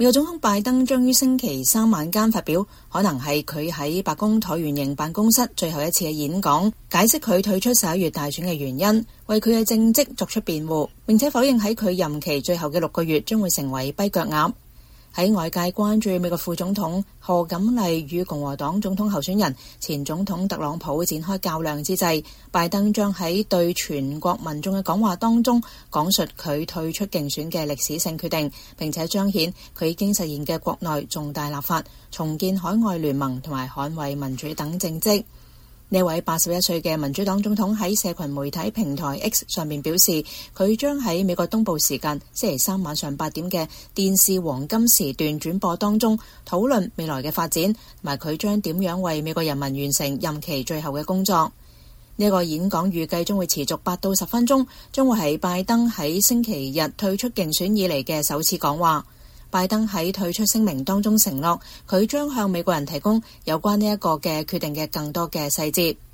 美國總統拜登將於星期三晚間發表，可能係佢喺白宮橢圓形辦公室最後一次嘅演講，解釋佢退出11月大選嘅原因，為佢嘅政績作出辯護，並且否認喺佢任期最後嘅6個月將會成為跛腳鴨。喺外界關注美國副總統賀錦麗與共和黨總統候選人前總統特朗普展開較量之際，拜登將喺對全國民眾嘅講話當中講述佢退出競選嘅歷史性決定，並且彰顯佢已經實現嘅國內重大立法、重建海外聯盟同埋捍衛民主等政績。呢位81歲嘅民主黨總統喺社群媒體平台 X 上面表示，佢將喺美國東部時間星期三晚上8點嘅電視黃金時段轉播當中討論未來嘅發展，同埋佢將點樣為美國人民完成任期最後嘅工作。呢個演講預計將會持續8到10分鐘，將會係拜登喺星期日退出競選以嚟嘅首次講話。拜登喺退出聲明當中承諾，佢將向美國人提供有關呢一個嘅決定嘅更多嘅細節。